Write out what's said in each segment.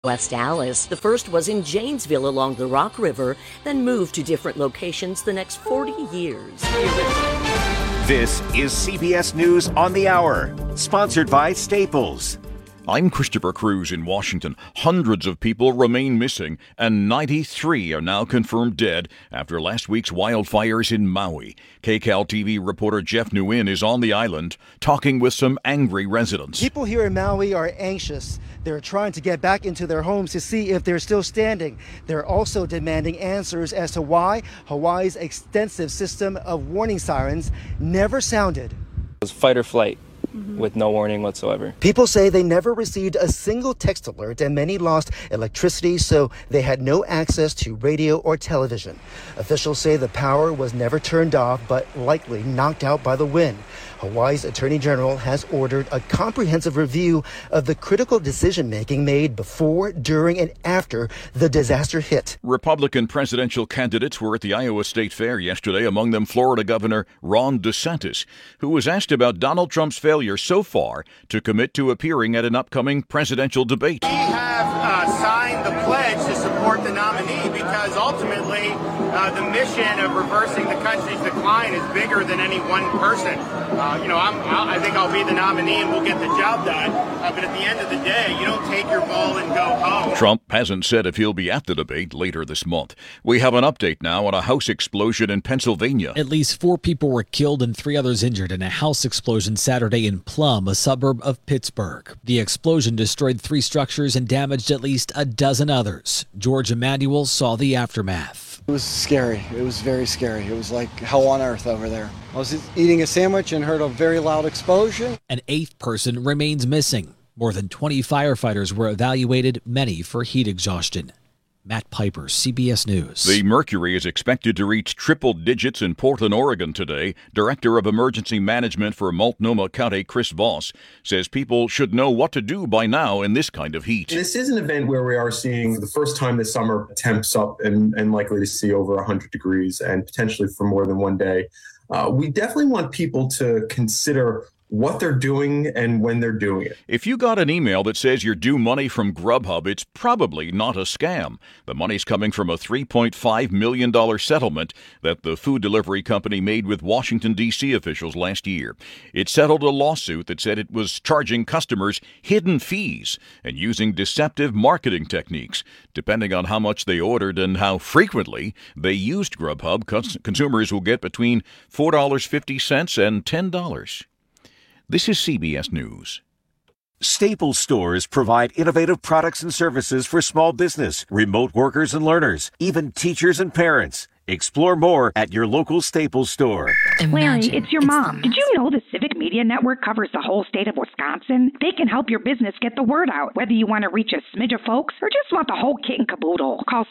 West Dallas. The first was in Janesville along the Rock River, then moved to different locations the next 40 years. This is CBS News on the Hour, sponsored by Staples. I'm Christopher Cruz in Washington. Hundreds of people remain missing, and 93 are now confirmed dead after last week's wildfires in Maui. KCAL TV reporter Jeff Nguyen is on the island talking with some angry residents. People here in Maui are anxious. They're trying to get back into their homes to see if they're still standing. They're also demanding answers as to why Hawaii's extensive system of warning sirens never sounded. It was fight or flight. With no warning whatsoever. People say they never received a single text alert, and many lost electricity, so they had no access to radio or television. Officials say the power was never turned off, but likely knocked out by the wind. Hawaii's Attorney General has ordered a comprehensive review of the critical decision-making made before, during, and after the disaster hit. Republican presidential candidates were at the Iowa State Fair yesterday, among them Florida Governor Ron DeSantis, who was asked about Donald Trump's failure so far to commit to appearing at an upcoming presidential debate. We have signed the pledge to support the nominee because ultimately the mission of reversing the country's decline is bigger than any one person. I think I'll be the nominee and we'll get the job done. But at the end of the day, you don't take your ball and go home. Trump hasn't said if he'll be at the debate later this month. We have an update now on a house explosion in Pennsylvania. At least 4 people were killed and 3 others injured in a house explosion Saturday in Plum, a suburb of Pittsburgh. The explosion destroyed 3 structures and damaged at least a dozen others. George Emanuel saw the aftermath. It was scary. It was very scary. It was like hell on earth over there. I was eating a sandwich and heard a very loud explosion. An 8th person remains missing. More than 20 firefighters were evaluated, many for heat exhaustion. Matt Piper, CBS News. The mercury is expected to reach triple digits in Portland, Oregon today. Director of Emergency Management for Multnomah County, Chris Voss, says people should know what to do by now in this kind of heat. This is an event where we are seeing the first time this summer temps up and likely to see over 100 degrees and potentially for more than one day. We definitely want people to consider what they're doing and when they're doing it. If you got an email that says you're due money from Grubhub, it's probably not a scam. The money's coming from a $3.5 million settlement that the food delivery company made with Washington, D.C. officials last year. It settled a lawsuit that said it was charging customers hidden fees and using deceptive marketing techniques. Depending on how much they ordered and how frequently they used Grubhub, consumers will get between $4.50 and $10. This is CBS News. Staples stores provide innovative products and services for small business, remote workers and learners, even teachers and parents. Explore more at your local Staples store. Larry, it's your mom. Did you know the Civic Media Network covers the whole state of Wisconsin? They can help your business get the word out, whether you want to reach a smidge of folks or just want the whole kit and caboodle. Call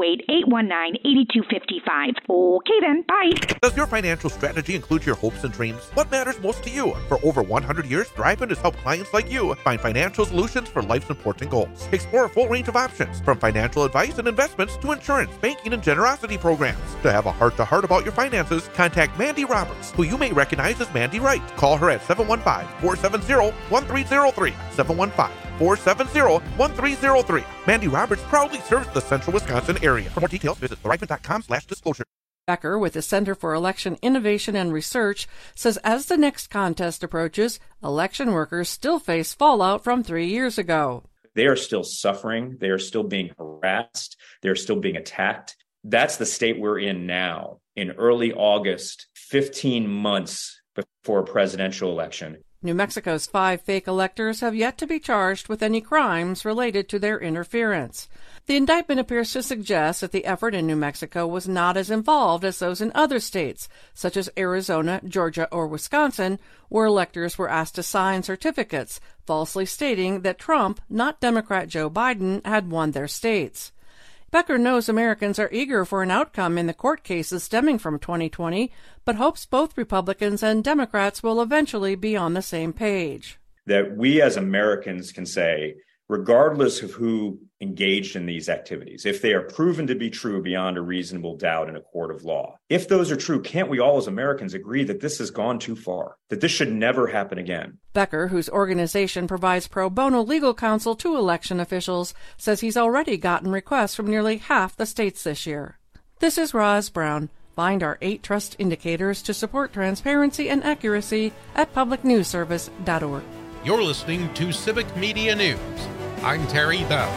608-819-8255. Okay then, bye. Does your financial strategy include your hopes and dreams? What matters most to you? For over 100 years, Thrivent has helped clients like you find financial solutions for life's important goals. Explore a full range of options, from financial advice and investments to insurance, banking, and generosity programs. To have a heart-to-heart about your finances, contact Mandy Roberts, who you may recognize as Mandy Wright. Call her at 715-470-1303. 715-470-1303. Mandy Roberts proudly serves the central Wisconsin area. For more details, visit thrivent.com/disclosure. Becker with the Center for Election Innovation and Research says as the next contest approaches, election workers still face fallout from 3 years ago. They are still suffering. They are still being harassed. They're still being attacked. That's the state we're in now, in early August, 15 months before a presidential election. New Mexico's 5 fake electors have yet to be charged with any crimes related to their interference. The indictment appears to suggest that the effort in New Mexico was not as involved as those in other states, such as Arizona, Georgia, or Wisconsin, where electors were asked to sign certificates, falsely stating that Trump, not Democrat Joe Biden, had won their states. Becker knows Americans are eager for an outcome in the court cases stemming from 2020, but hopes both Republicans and Democrats will eventually be on the same page. That we as Americans can say, regardless of who engaged in these activities, if they are proven to be true beyond a reasonable doubt in a court of law. If those are true, can't we all as Americans agree that this has gone too far, that this should never happen again? Becker, whose organization provides pro bono legal counsel to election officials, says he's already gotten requests from nearly half the states this year. This is Roz Brown. Find our 8 trust indicators to support transparency and accuracy at publicnewsservice.org. You're listening to Civic Media News. I'm Terry Bell.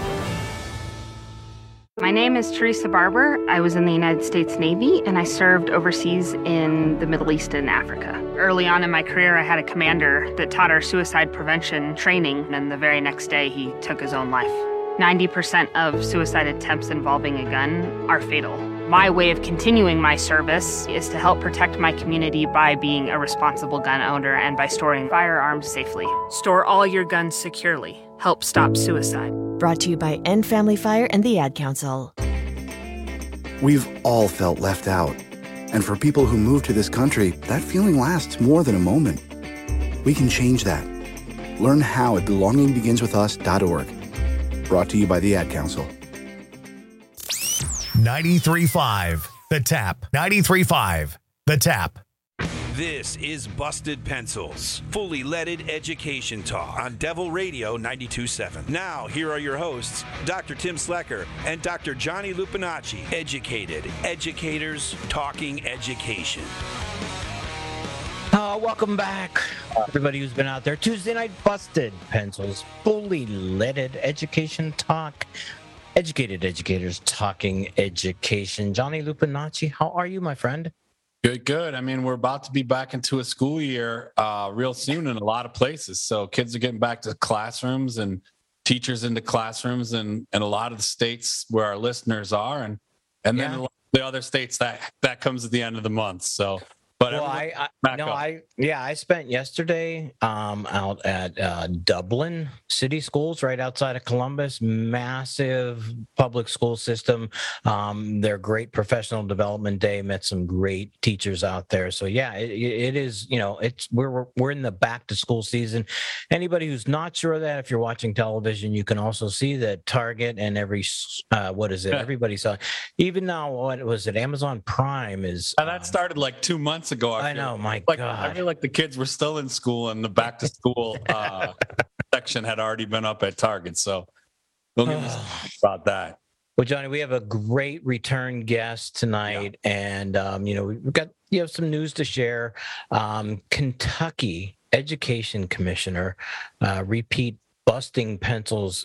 My name is Teresa Barber. I was in the United States Navy, and I served overseas in the Middle East and Africa. Early on in my career, I had a commander that taught our suicide prevention training, and the very next day, he took his own life. 90% of suicide attempts involving a gun are fatal. My way of continuing my service is to help protect my community by being a responsible gun owner and by storing firearms safely. Store all your guns securely. Help stop suicide. Brought to you by End Family Fire and the Ad Council. We've all felt left out. And for people who move to this country, that feeling lasts more than a moment. We can change that. Learn how at belongingbeginswithus.org. Brought to you by the Ad Council. 93.5 The Tap. 93.5 The Tap. This is Busted Pencils, fully leaded education talk on Devil Radio 92.7. Now, here are your hosts, Dr. Tim Slecker and Dr. Johnny Lupinacci. Educated educators talking education. Welcome back, everybody who's been out there. Tuesday night Busted Pencils, fully leaded education talk. Educated educators talking education. Johnny Lupinacci, how are you, my friend? Good. I mean, we're about to be back into a school year real soon in a lot of places. So kids are getting back to classrooms and teachers into classrooms and a lot of the states where our listeners are. And then the other states that comes at the end of the month. So, but well, I spent yesterday out at Dublin City Schools right outside of Columbus. Massive public school system. Their great professional development day. Met some great teachers out there. So yeah, it is. You know, we're in the back to school season. Anybody who's not sure of that, if you're watching television, you can also see that Target and everybody saw. Even now, what was it? Amazon Prime is. That started like 2 months ago. I know, my God. I feel like the kids were still in school and the back to school section had already been up at Target. So don't get me about that. Well, Johnny, we have a great return guest tonight, and we've got some news to share. Kentucky Education Commissioner, repeat Busting Pencils,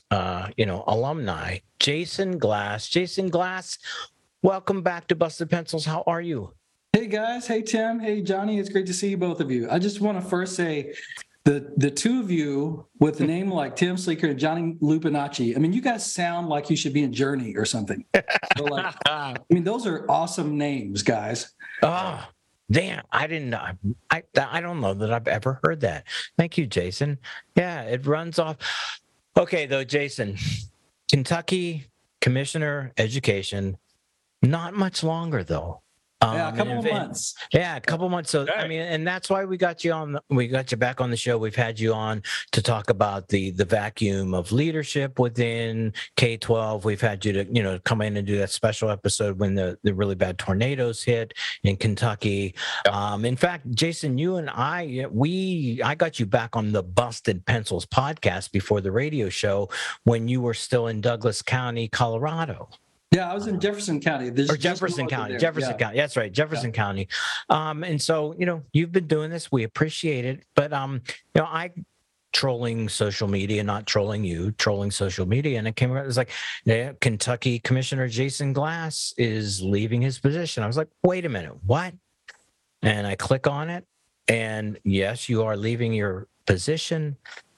alumni, Jason Glass. Jason Glass, welcome back to Busted Pencils. How are you? Hey guys, hey Tim, hey Johnny, it's great to see both of you. I just want to first say the two of you with a name like Tim Sleeker and Johnny Lupinacci, I mean, you guys sound like you should be in Journey or something. So those are awesome names, guys. Oh, damn, I didn't know. I don't know that I've ever heard that. Thank you, Jason. Yeah, it runs off. Okay, though, Jason, Kentucky Commissioner Education, not much longer though. A couple of months. Yeah, a couple months. So I mean, and that's why we got you on. We got you back on the show. We've had you on to talk about the vacuum of leadership within K-12. We've had you to come in and do that special episode when the really bad tornadoes hit in Kentucky. In fact, Jason, you and I got you back on the Busted Pencils podcast before the radio show when you were still in Douglas County, Colorado. Yeah, I was in Jefferson County. Jefferson County. County. That's right, Jefferson County. And so, you've been doing this. We appreciate it. But, I trolling social media, not trolling you, trolling social media. And it came around, it was like, Kentucky Commissioner Jason Glass is leaving his position. I was like, wait a minute, what? And I click on it. And yes, you are leaving your position,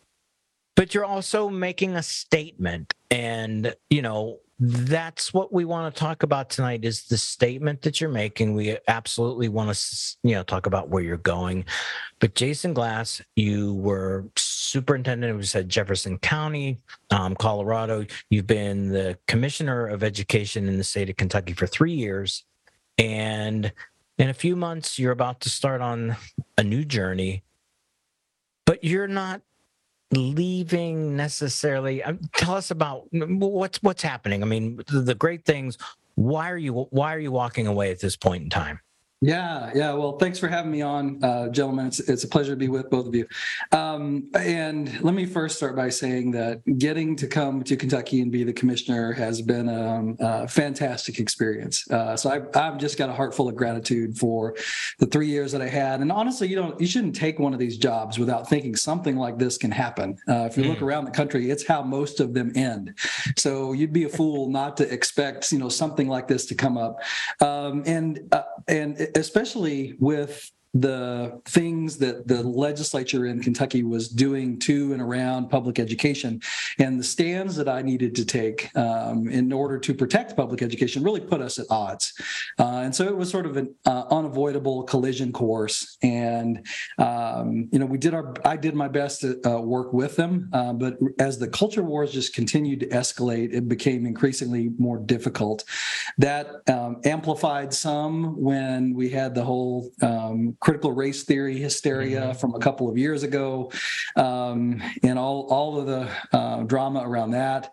but you're also making a statement. And, that's what we want to talk about tonight is the statement that you're making. We absolutely want to, talk about where you're going. But Jason Glass, you were superintendent of Jefferson County, Colorado. You've been the commissioner of education in the state of Kentucky for 3 years. And in a few months, you're about to start on a new journey. But you're not leaving necessarily. Tell us about what's happening. I mean, the great things. Why are you walking away at this point in time? Yeah. Well, thanks for having me on, gentlemen. It's a pleasure to be with both of you. And let me first start by saying that getting to come to Kentucky and be the commissioner has been a fantastic experience. So I've just got a heart full of gratitude for the 3 years that I had. And honestly, you shouldn't take one of these jobs without thinking something like this can happen. If you look around the country, it's how most of them end. So you'd be a fool not to expect, something like this to come up. And especially with the things that the legislature in Kentucky was doing to and around public education, and the stands that I needed to take in order to protect public education really put us at odds. And so it was sort of an unavoidable collision course. And, I did my best to work with them. But as the culture wars just continued to escalate, it became increasingly more difficult. That amplified some when we had the whole critical race theory hysteria from a couple of years ago, and all of the drama around that.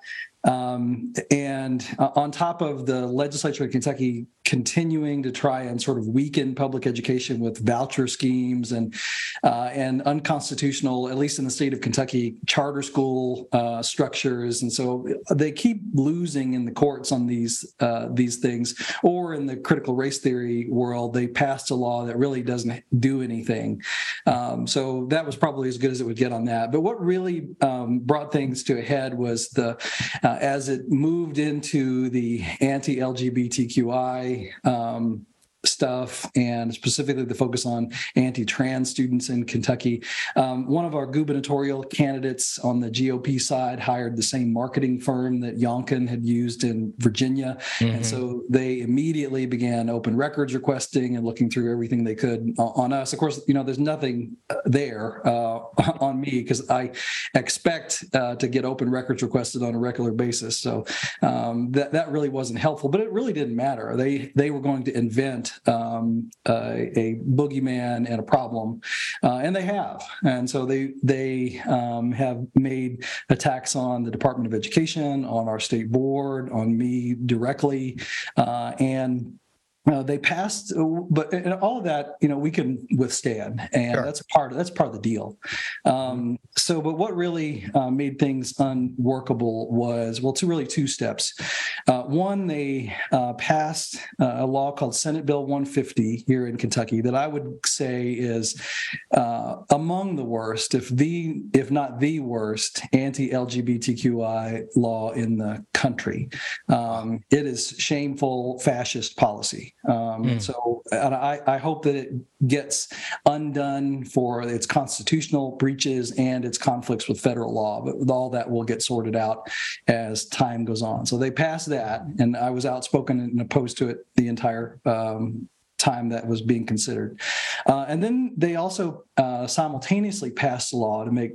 And on top of the legislature of Kentucky continuing to try and sort of weaken public education with voucher schemes and unconstitutional, at least in the state of Kentucky, charter school structures, and so they keep losing in the courts on these things. Or in the critical race theory world, they passed a law that really doesn't do anything. So that was probably as good as it would get on that. But what really brought things to a head was as it moved into the anti-LGBTQI stuff, and specifically the focus on anti-trans students in Kentucky. One of our gubernatorial candidates on the GOP side hired the same marketing firm that Youngkin had used in Virginia. And so they immediately began open records requesting and looking through everything they could on us. Of course, there's nothing there on me because I expect to get open records requested on a regular basis. So that really wasn't helpful, but it really didn't matter. They were going to invent a boogeyman and a problem, and they have. And so they have made attacks on the Department of Education, on our state board, on me directly, and they passed, but and all of that, we can withstand, and sure. that's part of the deal. But what really made things unworkable was, two steps. One, they passed a law called Senate Bill 150 here in Kentucky that I would say is among the worst, if not the worst, anti-LGBTQI law in the country. It is shameful fascist policy. So I hope that it gets undone for its constitutional breaches and its conflicts with federal law, but all that will get sorted out as time goes on. So they passed that, and I was outspoken and opposed to it the entire time that was being considered. And then they also simultaneously passed a law to make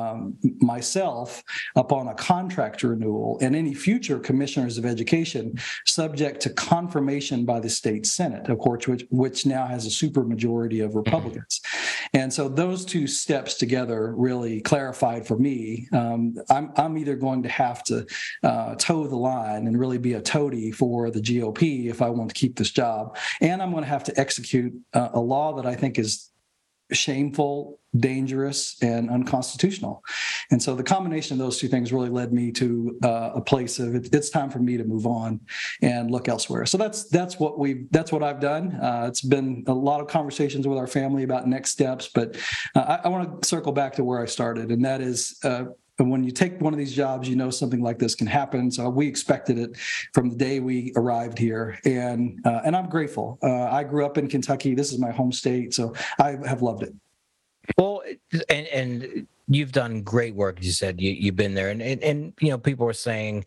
myself, upon a contract renewal, and any future commissioners of education subject to confirmation by the state Senate, of course, which now has a supermajority of Republicans. And so those two steps together really clarified for me, I'm either going to have to toe the line and really be a toady for the GOP if I want to keep this job, and I'm going to have to execute a law that I think is shameful, dangerous, and unconstitutional. And so the combination of those two things really led me to a place of it's time for me to move on and look elsewhere. So that's what I've done. It's been a lot of conversations with our family about next steps, but I want to circle back to where I started, and that is when you take one of these jobs, something like this can happen. So we expected it from the day we arrived here, and I'm grateful. I grew up in Kentucky. This is my home state, so I have loved it. Well, and you've done great work. You said you've been there, and people were saying.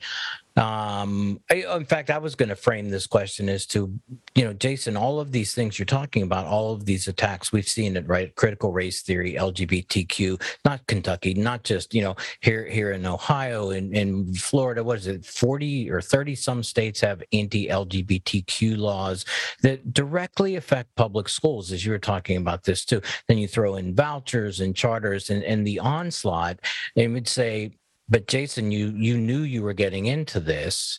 In fact, I was going to frame this question as to, Jason, all of these things you're talking about, all of these attacks, we've seen it, right? Critical race theory, LGBTQ, not Kentucky, not just, here in Ohio, in Florida, what is it, 40 or 30 some states have anti-LGBTQ laws that directly affect public schools, as you were talking about this too. Then you throw in vouchers and charters and the onslaught, they would say, but Jason, you knew you were getting into this.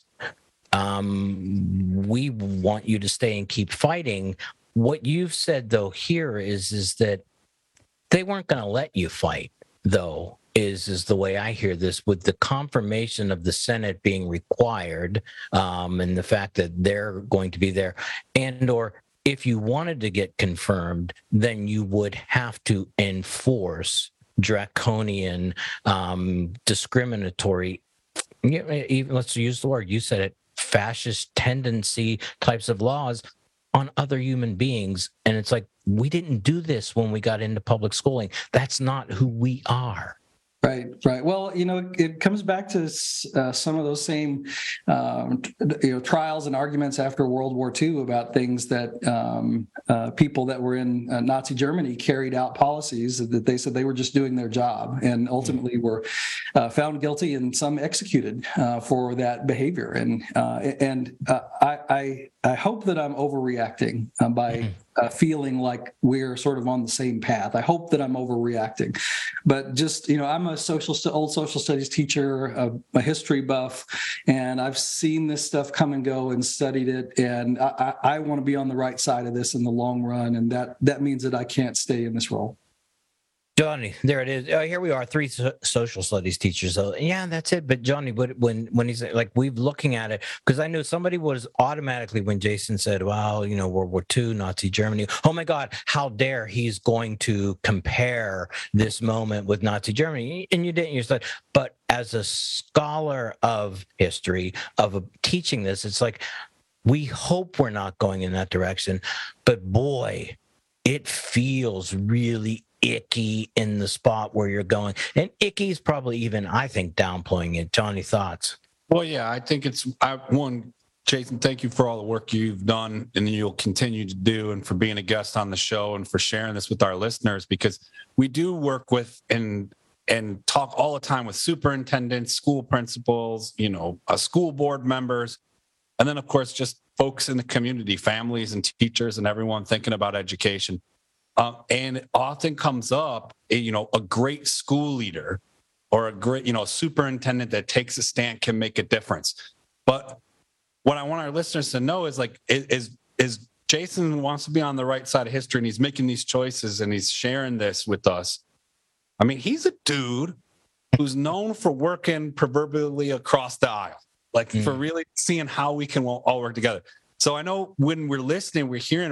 We want you to stay and keep fighting. What you've said, though, here is that they weren't going to let you fight, though, is the way I hear this, with the confirmation of the Senate being required, and the fact that they're going to be there, and or if you wanted to get confirmed, then you would have to enforce draconian, discriminatory, even, let's use the word, you said it, fascist tendency types of laws on other human beings. And it's like, we didn't do this when we got into public schooling. That's not who we are. Right. Well, it comes back to some of those same, trials and arguments after World War II about things that people that were in Nazi Germany carried out policies that they said they were just doing their job, and ultimately were found guilty and some executed for that behavior. And I hope that I'm overreacting by feeling like we're sort of on the same path. I hope that I'm overreacting, but just, I'm a old social studies teacher, a history buff, and I've seen this stuff come and go and studied it. And I want to be on the right side of this in the long run. And that means that I can't stay in this role. Johnny, there it is. Here we are, 3 social studies teachers. So yeah, that's it. But Johnny, when he's like, we're looking at it, because I knew somebody was automatically, when Jason said, well, World War II, Nazi Germany, oh my God, how dare he's going to compare this moment with Nazi Germany. And you didn't, you said, but as a scholar of history, of teaching this, it's like, we hope we're not going in that direction, but boy, it feels really icky in the spot where you're going. And icky is probably even, I think, downplaying it. Johnny, thoughts? Well, yeah, I think Jason, thank you for all the work you've done and you'll continue to do, and for being a guest on the show and for sharing this with our listeners, because we do work with and talk all the time with superintendents, school principals, school board members, and then, of course, just folks in the community, families and teachers and everyone thinking about education. And it often comes up, a great school leader or a great, superintendent that takes a stand can make a difference. But what I want our listeners to know is is Jason wants to be on the right side of history, and he's making these choices and he's sharing this with us. I mean, he's a dude who's known for working proverbially across the aisle, for really seeing how we can all work together. So I know when we're listening, we're hearing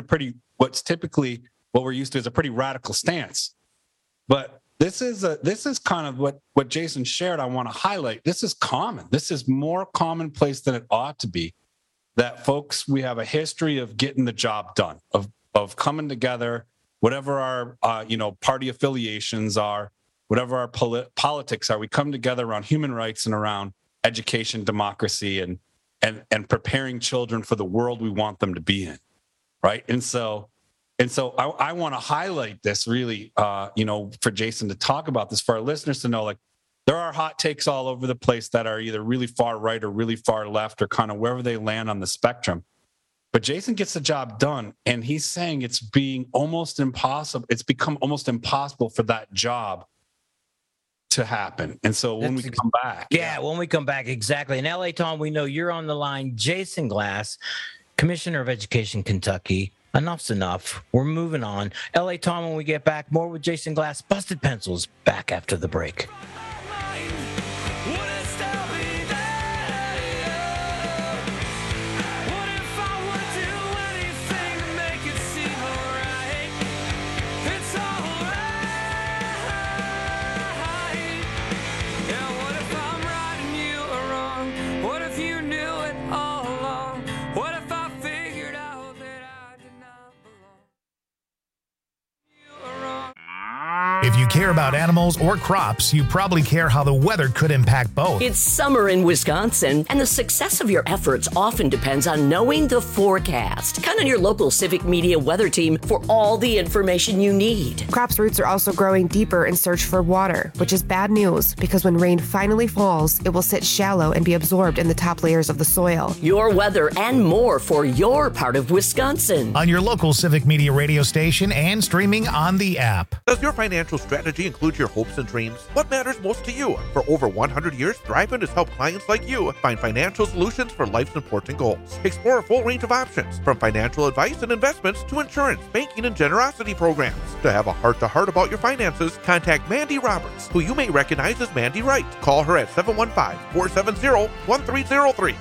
what we're used to is a pretty radical stance. But this is kind of what Jason shared. I want to highlight. This is common. This is more commonplace than it ought to be, that folks, we have a history of getting the job done, of coming together, whatever our party affiliations are, whatever our politics are, we come together around human rights and around education, democracy, and preparing children for the world we want them to be in, right? And so I want to highlight this really, for Jason to talk about this, for our listeners to know, there are hot takes all over the place that are either really far right or really far left, or kind of wherever they land on the spectrum. But Jason gets the job done, and he's saying it's being almost impossible. It's become almost impossible for that job to happen. And so when we come back. Yeah, when we come back, exactly. And LA Tom, we know you're on the line. Jason Glass, Commissioner of Education, Kentucky. Enough's enough. We're moving on. LA Tom, when we get back, more with Jason Glass. Busted Pencils, back after the break. If you care about animals or crops, you probably care how the weather could impact both. It's summer in Wisconsin, and the success of your efforts often depends on knowing the forecast. Count on your local Civic Media weather team for all the information you need. Crops' roots are also growing deeper in search for water, which is bad news because when rain finally falls, it will sit shallow and be absorbed in the top layers of the soil. Your weather and more for your part of Wisconsin. On your local Civic Media radio station and streaming on the app. Does your financial financial strategy includes your hopes and dreams? What matters most to you? For over 100 years, Thriven has helped clients like you find financial solutions for life's important goals. Explore a full range of options, from financial advice and investments to insurance, banking, and generosity programs. To have a heart-to-heart about your finances, contact Mandy Roberts, who you may recognize as Mandy Wright. Call her at 715-470-1303.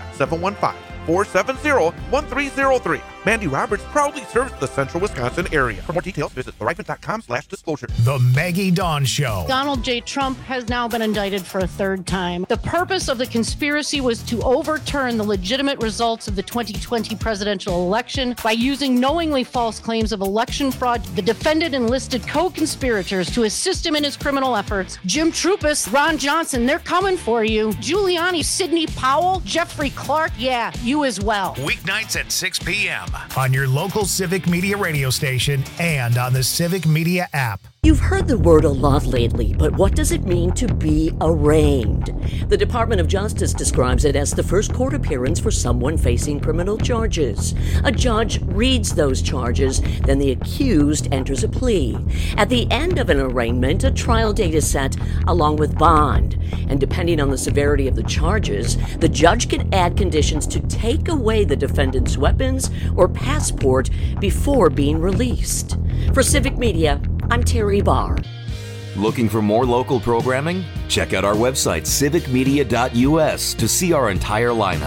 715-470-1303. Mandy Roberts proudly serves the central Wisconsin area. For more details, visit thriven.com/disclosure. The Maggie Dawn Show. Donald J. Trump has now been indicted for a third time. The purpose of the conspiracy was to overturn the legitimate results of the 2020 presidential election by using knowingly false claims of election fraud. The defendant enlisted co-conspirators to assist him in his criminal efforts. Jim Trupis, Ron Johnson, they're coming for you. Giuliani, Sidney Powell, Jeffrey Clark, yeah, you as well. Weeknights at 6 p.m. on your local Civic Media radio station and on the Civic Media app. You've heard the word a lot lately, but what does it mean to be arraigned? The Department of Justice describes it as the first court appearance for someone facing criminal charges. A judge reads those charges, then the accused enters a plea. At the end of an arraignment, a trial date is set along with bond. And depending on the severity of the charges, the judge can add conditions to take away the defendant's weapons or passport before being released. For Civic Media, I'm Terry Barr. Looking for more local programming? Check out our website, civicmedia.us, to see our entire lineup.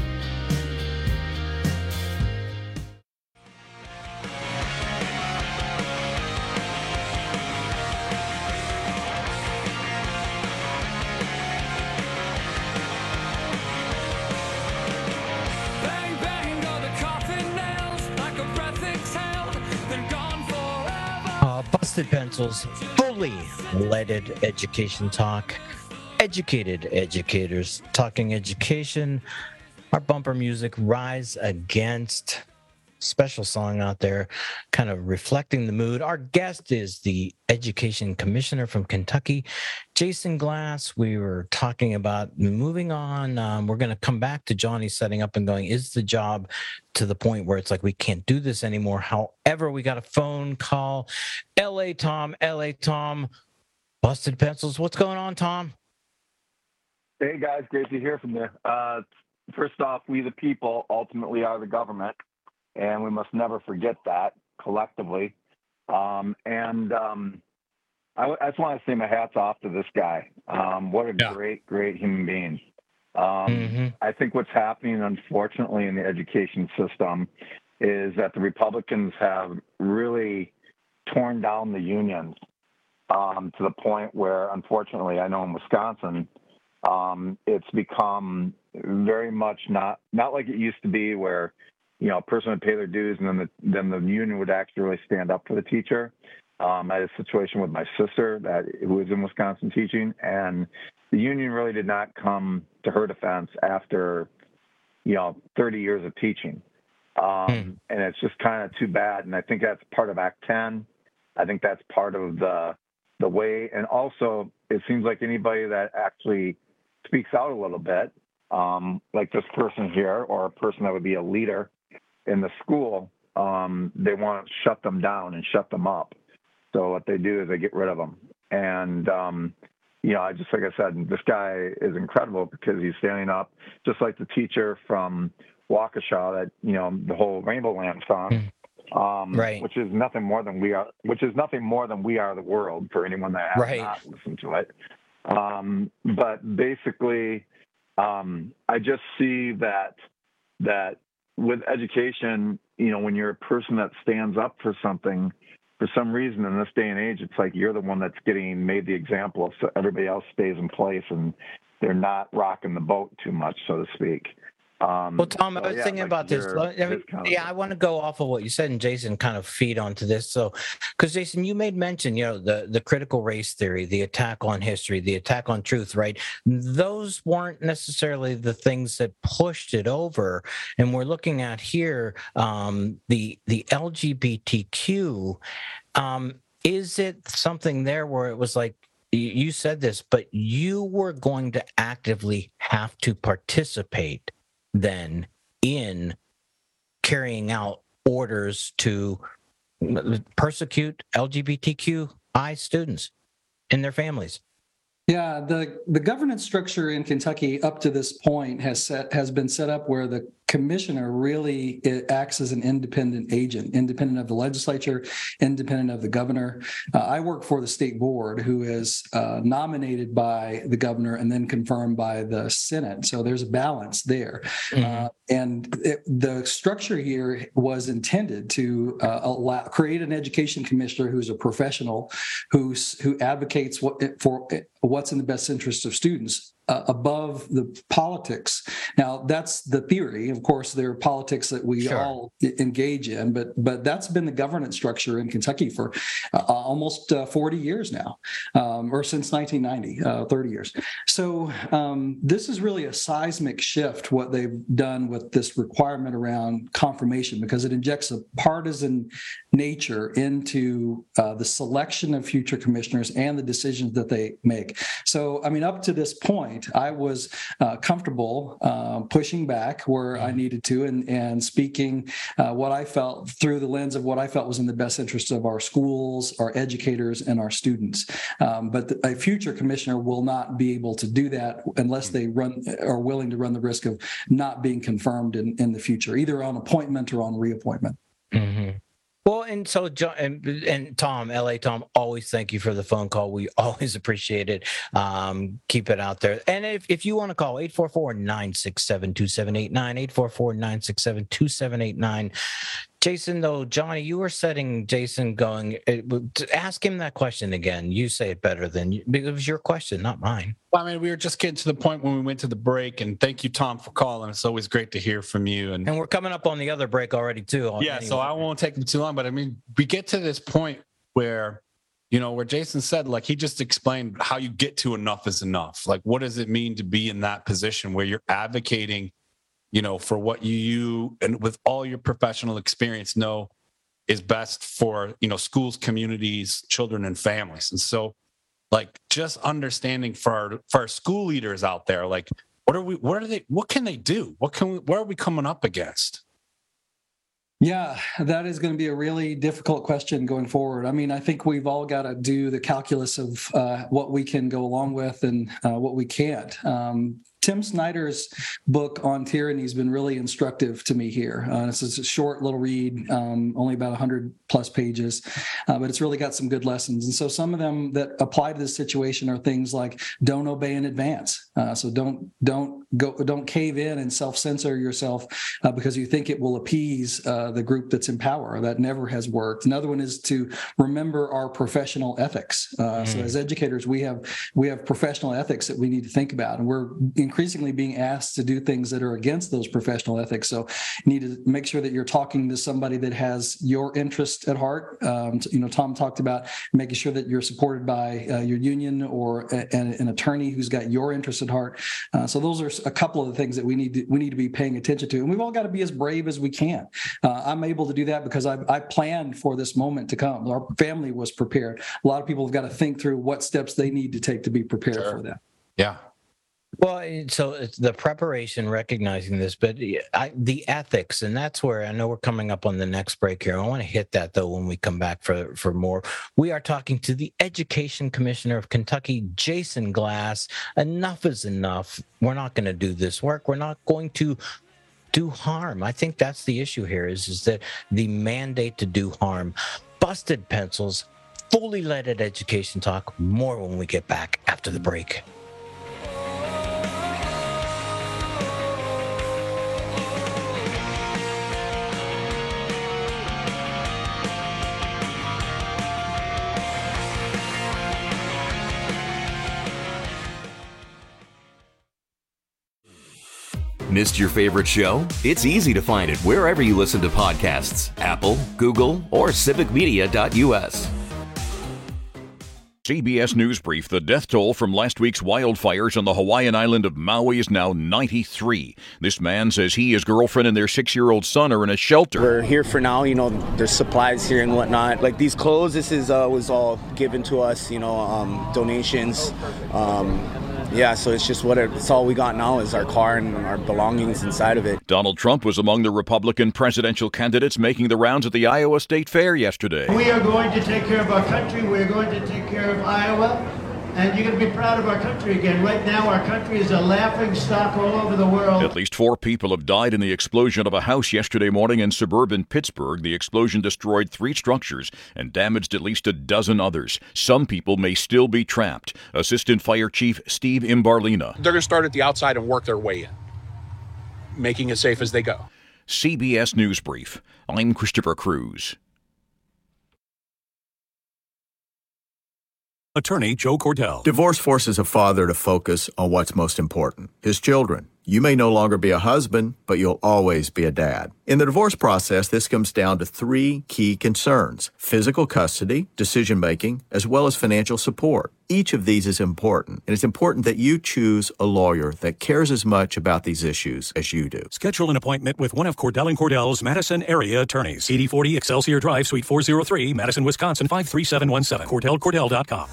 Busted Pencils, fully leaded education talk. Educated educators talking education. Our bumper music, Rise Against. Special song out there, kind of reflecting the mood. Our guest is the Education Commissioner from Kentucky, Jason Glass. We were talking about moving on. We're going to come back to Johnny setting up and going, is the job to the point where it's like we can't do this anymore? However, we got a phone call. LA Tom, Busted Pencils. What's going on, Tom? Hey, guys. Great to hear from you. First off, we the people ultimately are the government. And we must never forget that collectively. I just want to say my hat's off to this guy. What a great, great human being. I think what's happening, unfortunately, in the education system is that the Republicans have really torn down the unions to the point where, unfortunately, I know in Wisconsin, it's become very much not like it used to be where a person would pay their dues, and then the union would actually really stand up for the teacher. I had a situation with my sister who was in Wisconsin teaching, and the union really did not come to her defense after 30 years of teaching. And it's just kind of too bad. And I think that's part of Act 10. I think that's part of the way. And also, it seems like anybody that actually speaks out a little bit, like this person here, or a person that would be a leader in the school, they want to shut them down and shut them up. So what they do is they get rid of them. And, I just, like I said, this guy is incredible because he's standing up, just like the teacher from Waukesha, that, the whole Rainbow Land song, right. which is nothing more than We Are the World, for anyone that has not listened to it. But basically, I just see that with education, when you're a person that stands up for something, for some reason in this day and age, it's like you're the one that's getting made the example of, so everybody else stays in place and they're not rocking the boat too much, so to speak. Well, Tom, I was thinking about this. I want to go off of what you said, and Jason kind of feed onto this. So, because Jason, you made mention, the critical race theory, the attack on history, the attack on truth, right? Those weren't necessarily the things that pushed it over. And we're looking at here the LGBTQ. Is it something there where it was like, you said this, but you were going to actively have to participate then in carrying out orders to persecute LGBTQ high students and their families. Yeah, the governance structure in Kentucky up to this point has been set up where the commissioner really acts as an independent agent, independent of the legislature, independent of the governor. I work for the state board, who is nominated by the governor and then confirmed by the Senate. So there's a balance there. The structure here was intended to create an education commissioner who's a professional, who advocates for what's in the best interest of students above the politics. Now, that's the theory. Of course, there are politics that we all engage in, but that's been the governance structure in Kentucky for almost 40 years now, or since 1990, 30 years. So this is really a seismic shift, what they've done with this requirement around confirmation, because it injects a partisan nature into the selection of future commissioners and the decisions that they make. So, I mean, up to this point, I was comfortable pushing back where I needed to and speaking what I felt through the lens of what I felt was in the best interest of our schools, our educators, and our students. But a future commissioner will not be able to do that unless they are willing to run the risk of not being confirmed in the future, either on appointment or on reappointment. Mm-hmm. Well, and so John and Tom, LA Tom, always thank you for the phone call. We always appreciate it. Keep it out there. And if you want to call 844-967-2789, 844-967-2789. Jason, though, Johnny, you were setting Jason going. Ask him that question again. You say it better than you, because it was your question, not mine. Well, I mean, we were just getting to the point when we went to the break, and thank you, Tom, for calling. It's always great to hear from you. And we're coming up on the other break already, too. Yeah, anyway. So I won't take them too long, but I mean, we get to this point where, where Jason said, like, he just explained how you get to enough is enough. Like, what does it mean to be in that position where you're advocating, for what you and with all your professional experience know is best for, schools, communities, children, and families. And so, like, just understanding for our school leaders out there, like, what can they do? What are we coming up against? Yeah, that is going to be a really difficult question going forward. I mean, I think we've all got to do the calculus of what we can go along with and what we can't. Tim Snyder's book on tyranny has been really instructive to me here. It's a short little read, only about 100 plus pages, but it's really got some good lessons. And so some of them that apply to this situation are things like don't obey in advance. So don't cave in and self-censor yourself because you think it will appease the group that's in power. That never has worked. Another one is to remember our professional ethics. So as educators, we have professional ethics that we need to think about, and we're increasingly being asked to do things that are against those professional ethics. So you need to make sure that you're talking to somebody that has your interest at heart. Tom talked about making sure that you're supported by your union or an attorney who's got your interest at heart. So those are a couple of the things that we need to be paying attention to. And we've all got to be as brave as we can. I'm able to do that because I planned for this moment to come. Our family was prepared. A lot of people have got to think through what steps they need to take to be prepared for that. Yeah. Well, so it's the preparation, recognizing this, but the ethics, and that's where I know we're coming up on the next break here. I want to hit that, though, when we come back for more. We are talking to the Education Commissioner of Kentucky, Jason Glass. Enough is enough. We're not going to do this work. We're not going to do harm. I think that's the issue here is that the mandate to do harm. Busted Pencils, fully leaded education talk. More when we get back after the break. Missed your favorite show? It's easy to find it wherever you listen to podcasts. Apple, Google, or civicmedia.us. CBS News Brief. The death toll from last week's wildfires on the Hawaiian island of Maui is now 93. This man says he, his girlfriend, and their 6-year-old son are in a shelter. We're here for now. There's supplies here and whatnot. Like these clothes, this is was all given to us, donations. Yeah, so it's just it's all we got now is our car and our belongings inside of it. Donald Trump was among the Republican presidential candidates making the rounds at the Iowa State Fair yesterday. We are going to take care of our country. We're going to take care of Iowa. And you're going to be proud of our country again. Right now, our country is a laughing stock all over the world. At least 4 people have died in the explosion of a house yesterday morning in suburban Pittsburgh. The explosion destroyed 3 structures and damaged at least a dozen others. Some people may still be trapped. Assistant Fire Chief Steve Imbarlina. They're going to start at the outside and work their way in, making it safe as they go. CBS News Brief. I'm Christopher Cruz. Attorney Joe Cordell. Divorce forces a father to focus on what's most important, his children. You may no longer be a husband, but you'll always be a dad. In the divorce process, this comes down to 3 key concerns: physical custody, decision-making, as well as financial support. Each of these is important, and it's important that you choose a lawyer that cares as much about these issues as you do. Schedule an appointment with one of Cordell & Cordell's Madison area attorneys. 8040 Excelsior Drive, Suite 403, Madison, Wisconsin, 53717. CordellCordell.com.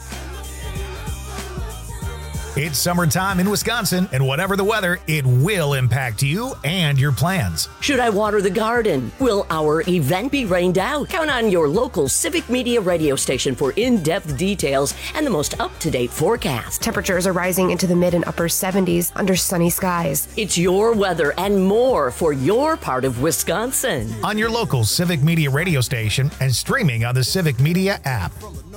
It's summertime in Wisconsin, and whatever the weather, it will impact you and your plans. Should I water the garden? Will our event be rained out? Count on your local Civic Media radio station for in-depth details and the most up-to-date forecast. Temperatures are rising into the mid and upper 70s under sunny skies. It's your weather and more for your part of Wisconsin. On your local Civic Media radio station and streaming on the Civic Media app.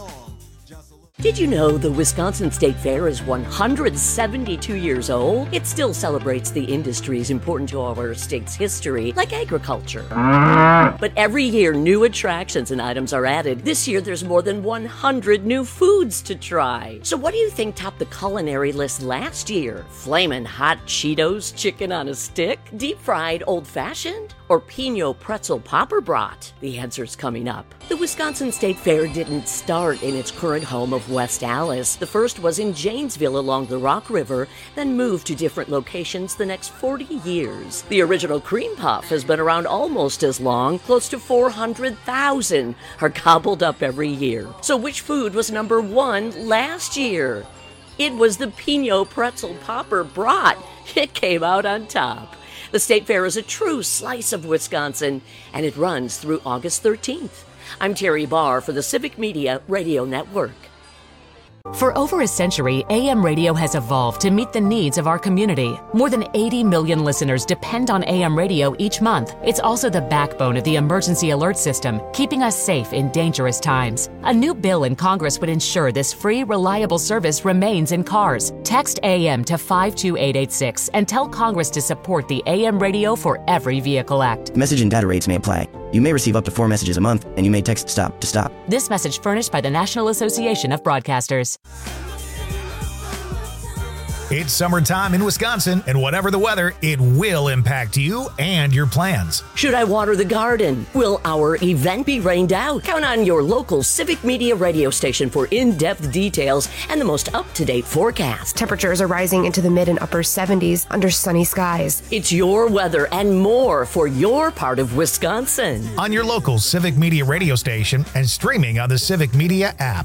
Did you know the Wisconsin State Fair is 172 years old? It still celebrates the industries important to our state's history, like agriculture. But every year, new attractions and items are added. This year, there's more than 100 new foods to try. So what do you think topped the culinary list last year? Flamin' hot Cheetos chicken on a stick? Deep-fried old-fashioned? Or Pinot pretzel popper brat? The answer's coming up. The Wisconsin State Fair didn't start in its current home of West Allis. The first was in Janesville along the Rock River, then moved to different locations the next 40 years. The original cream puff has been around almost as long. Close to 400,000 are gobbled up every year. So which food was number 1 last year? It was the Pinot pretzel popper brat. It came out on top. The State Fair is a true slice of Wisconsin, and it runs through August 13th. I'm Terry Barr for the Civic Media Radio Network. For over a century, AM radio has evolved to meet the needs of our community. More than 80 million listeners depend on AM radio each month. It's also the backbone of the emergency alert system, keeping us safe in dangerous times. A new bill in Congress would ensure this free, reliable service remains in cars. Text AM to 52886 and tell Congress to support the AM Radio for Every Vehicle Act. Message and data rates may apply. You may receive up to 4 messages a month, and you may text STOP to stop. This message furnished by the National Association of Broadcasters. It's summertime in Wisconsin, and whatever the weather, it will impact you and your plans. Should I water the garden? Will our event be rained out? Count on your local Civic Media radio station for in-depth details and the most up-to-date forecast. Temperatures are rising into the mid and upper 70s under sunny skies. It's your weather and more for your part of Wisconsin. On your local Civic Media radio station and streaming on the Civic Media app.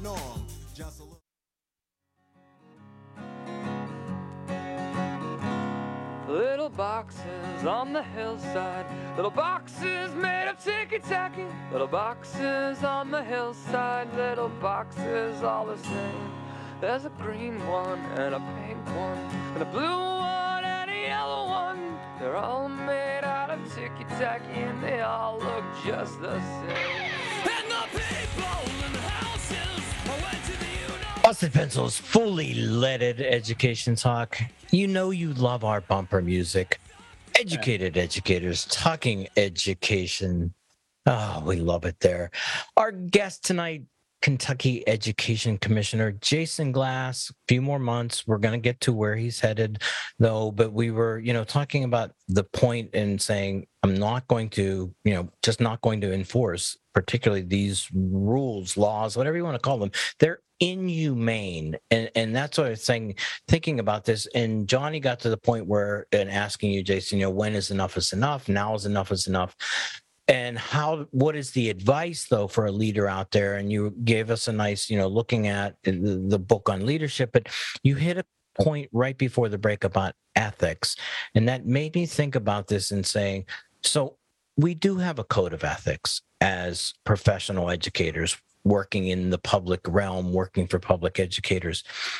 Little boxes on the hillside, little boxes made of ticky-tacky, little boxes on the hillside, little boxes all the same. There's a green one and a pink one and a blue one and a yellow one. They're all made out of ticky-tacky and they all look just the same. And the people in the houses went to the Busted Pencils, fully leaded education talk. You know you love our bumper music. Educated educators talking education. Oh, we love it there. Our guest tonight, Kentucky Education Commissioner Jason Glass. A few more months. We're going to get to where he's headed, though. But we were, talking about the point in saying, I'm not going to, just not going to enforce particularly these rules, laws, whatever you want to call them. They're inhumane. And that's what I was saying, thinking about this. And Johnny got to the point where, and asking you, Jason, when is enough is enough? Now is enough is enough. And what is the advice, though, for a leader out there? And you gave us a nice, looking at the book on leadership, but you hit point right before the break about ethics, and that made me think about this and saying, so we do have a code of ethics as professional educators working in the public realm, working for public educators.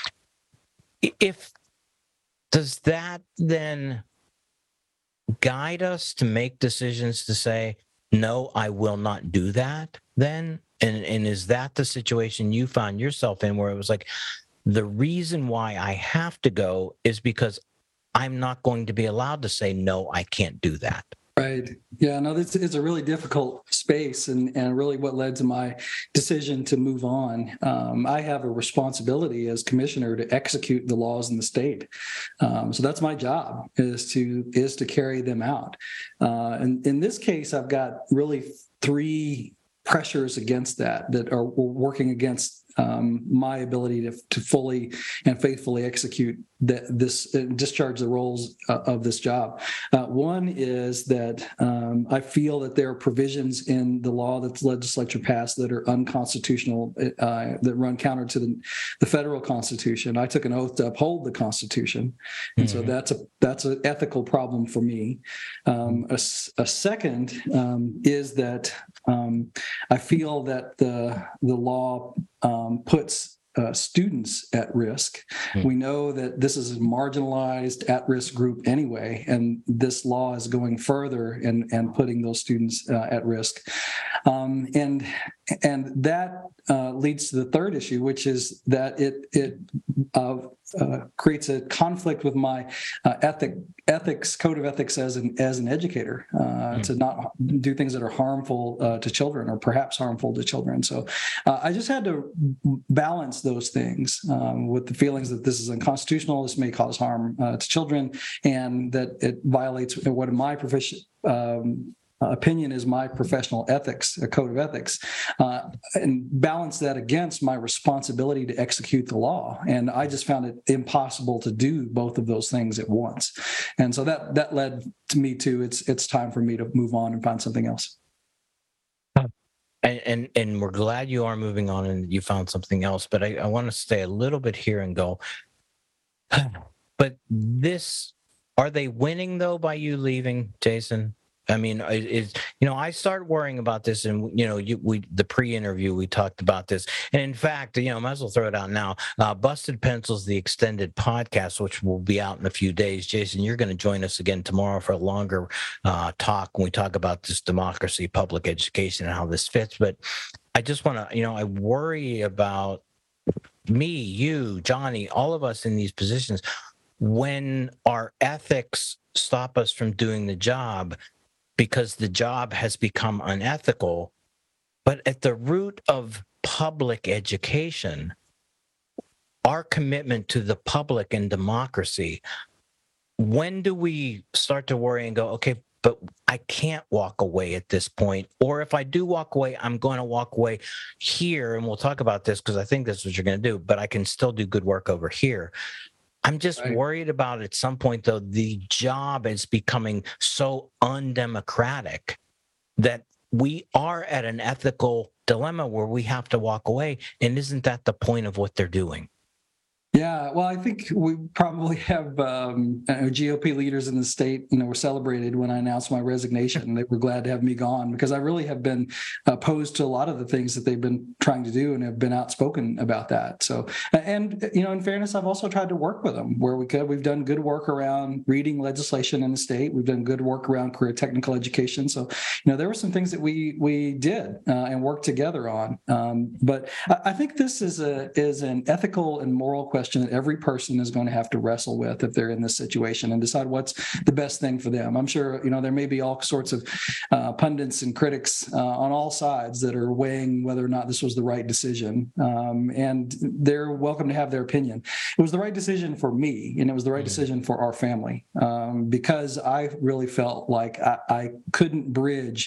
Does that then guide us to make decisions to say, no, I will not do that then? And is that the situation you found yourself in, where it was like, the reason why I have to go is because I'm not going to be allowed to say, no, I can't do that? Right. Yeah, no, this is a really difficult space, and really what led to my decision to move on. I have a responsibility as commissioner to execute the laws in the state. So that's my job, is to carry them out. And in this case, I've got really three pressures against that are working against my ability to fully and faithfully execute discharge the roles of this job. One is that I feel that there are provisions in the law that the legislature passed that are unconstitutional, that run counter to the federal Constitution. I took an oath to uphold the Constitution, and so that's an ethical problem for me. A second is that I feel that the law puts students at risk. We know that this is a marginalized, at-risk group anyway, and this law is going further and putting those students at risk. And that leads to the third issue, which is that it creates a conflict with my ethics code of ethics as an educator, to not do things that are harmful to children, or perhaps harmful to children. So I just had to balance those things with the feelings that this is unconstitutional, this may cause harm to children, and that it violates what in my opinion is my professional ethics, a code of ethics, and balance that against my responsibility to execute the law. And I just found it impossible to do both of those things at once. And so that led to me to it's time for me to move on and find something else. And we're glad you are moving on and you found something else. But I want to stay a little bit here and go, but are they winning though by you leaving, Jason? I mean, I start worrying about this, and the pre-interview we talked about this, and in fact, might as well throw it out now. Busted Pencils, the extended podcast, which will be out in a few days. Jason, you're going to join us again tomorrow for a longer talk when we talk about this democracy, public education, and how this fits. But I just want to, I worry about me, you, Johnny, all of us in these positions when our ethics stop us from doing the job, because the job has become unethical. But at the root of public education, our commitment to the public and democracy, when do we start to worry and go, okay, but I can't walk away at this point? Or if I do walk away, I'm going to walk away here, and we'll talk about this because I think that's what you're going to do, but I can still do good work over here. I'm just worried about at some point, though, the job is becoming so undemocratic that we are at an ethical dilemma where we have to walk away. And isn't that the point of what they're doing? Yeah, well, I think we probably have GOP leaders in the state, were celebrated when I announced my resignation. They were glad to have me gone, because I really have been opposed to a lot of the things that they've been trying to do and have been outspoken about that. So, and, in fairness, I've also tried to work with them where we could. We've done good work around reading legislation in the state. We've done good work around career technical education. So, there were some things that we did and worked together on. But I think this is an ethical and moral question that every person is going to have to wrestle with if they're in this situation and decide what's the best thing for them. I'm sure, there may be all sorts of pundits and critics on all sides that are weighing whether or not this was the right decision. And they're welcome to have their opinion. It was the right decision for me, and it was the right decision for our family, because I really felt like I couldn't bridge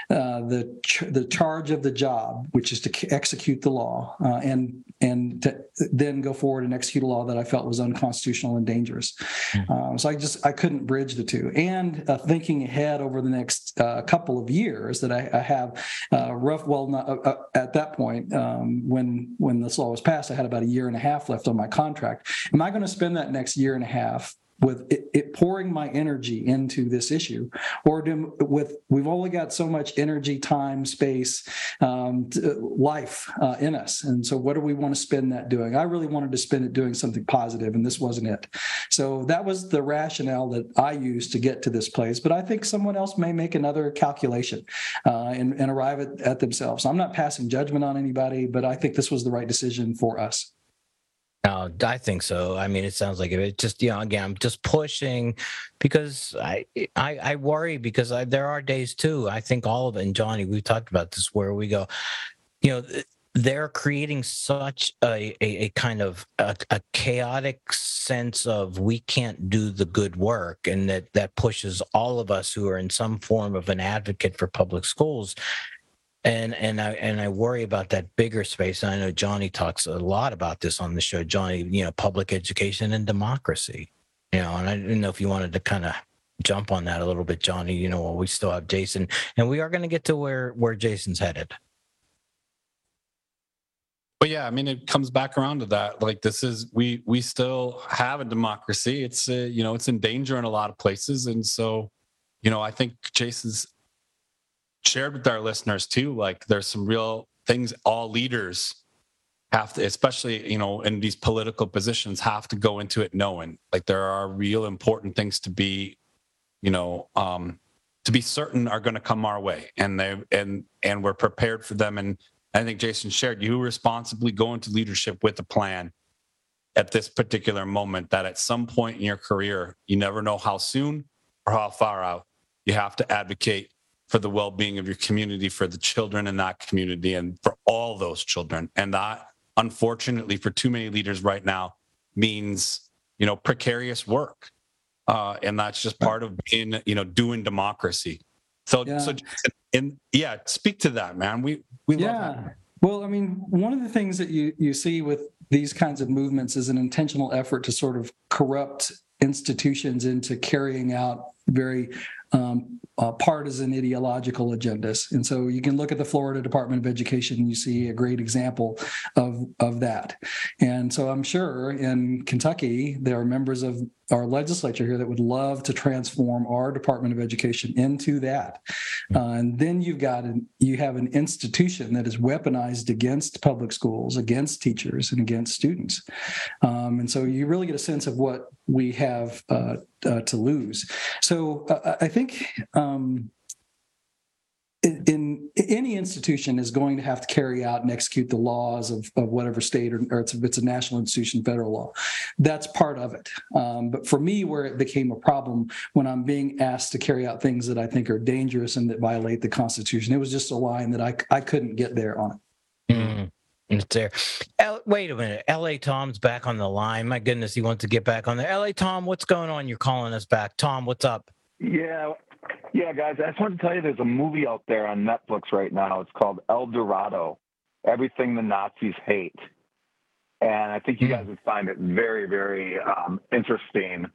the charge of the job, which is to execute the law, and to then go forward and execute a law that I felt was unconstitutional and dangerous. So I couldn't bridge the two. And thinking ahead over the next couple of years, that I have at that point, when this law was passed, I had about a year and a half left on my contract. Am I going to spend that next year and a half with it pouring my energy into this issue, or we've only got so much energy, time, space, life in us, and so what do we want to spend that doing? I really wanted to spend it doing something positive, and this wasn't it. So that was the rationale that I used to get to this place, but I think someone else may make another calculation and arrive at themselves. I'm not passing judgment on anybody, but I think this was the right decision for us. I think so. I mean, it sounds like it just, again, I'm just pushing because I worry because there are days too. I think all of it, and Johnny, we've talked about this, where we go, they're creating such a kind of a chaotic sense of we can't do the good work, and that pushes all of us who are in some form of an advocate for public schools. And I worry about that bigger space. And I know Johnny talks a lot about this on the show. Johnny, public education and democracy. And I didn't know if you wanted to kind of jump on that a little bit, Johnny. While we still have Jason, and we are going to get to where Jason's headed. But yeah, I mean, it comes back around to that. Like, this is we still have a democracy. It's it's in danger in a lot of places, and so I think Jason's shared with our listeners too, like there's some real things all leaders have to, especially, in these political positions, have to go into it knowing like there are real important things to be, to be certain are going to come our way, and we're prepared for them. And I think Jason shared, you responsibly go into leadership with a plan at this particular moment, that at some point in your career, you never know how soon or how far out, you have to advocate for the well-being of your community, for the children in that community, and for all those children. And that, unfortunately, for too many leaders right now, means, precarious work. And that's just part of being, doing democracy. So speak to that, man. We love that. Well, I mean, one of the things that you see with these kinds of movements is an intentional effort to sort of corrupt institutions into carrying out very partisan ideological agendas. And so you can look at the Florida Department of Education and you see a great example of that. And so I'm sure in Kentucky, there are members of our legislature here that would love to transform our Department of Education into that. And then you have an institution that is weaponized against public schools, against teachers, and against students. And so you really get a sense of what we have to lose. So I think in any institution is going to have to carry out and execute the laws of whatever state, or if it's a national institution, federal law. That's part of it. But for me, where it became a problem, when I'm being asked to carry out things that I think are dangerous and that violate the Constitution, it was just a line that I couldn't get there on it. It's there. Wait a minute. L.A. Tom's back on the line. My goodness, he wants to get back on there. L.A. Tom, what's going on? You're calling us back. Tom, what's up? Yeah, guys, I just wanted to tell you there's a movie out there on Netflix right now. It's called El Dorado, Everything the Nazis Hate. And I think you guys would find it very, very interesting.